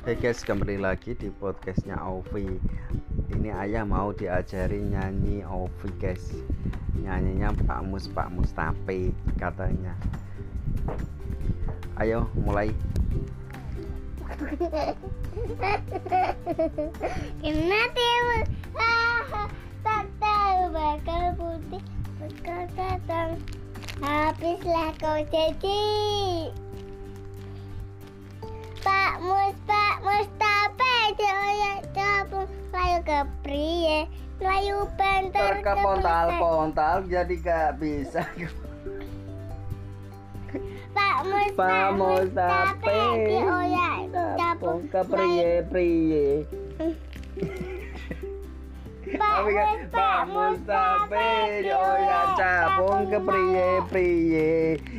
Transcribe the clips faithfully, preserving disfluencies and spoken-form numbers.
Oke guys, kembali lagi di podcastnya Ovi. Ini ayah mau diajari nyanyi Ovi guys. Nyanyinya Pak Mus Pak Mustape katanya. Ayo mulai. Kena timun, tak tahu bakal putih bakal datang. Habislah kau jadi Pak Mus Pak Mustape dioyak capung layu ke priye layu bentar ke pontal-pontal jadi gak bisa. Pak Mus Pak Mustape dioyak capung ke priye-priye. Pak Mus Pak Mustape dioyak capung ke priye-priye.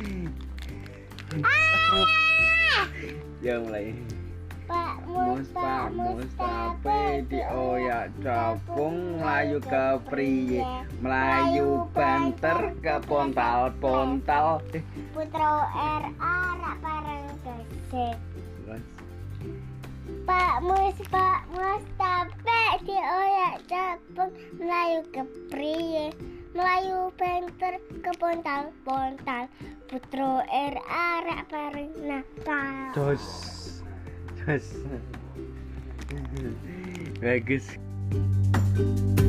Ya mulai. Pak Mus Pak Mustape dioyak capung melayu ke priye melayu banter ke pontal-pontal. Putra R A rak parang gesek. Pak Mus Pak Mustape dioyak capung melayu ke priye melayu banter ke pontal-pontal. Putra R A rak parang nakal. Jos. Jos. Bagus.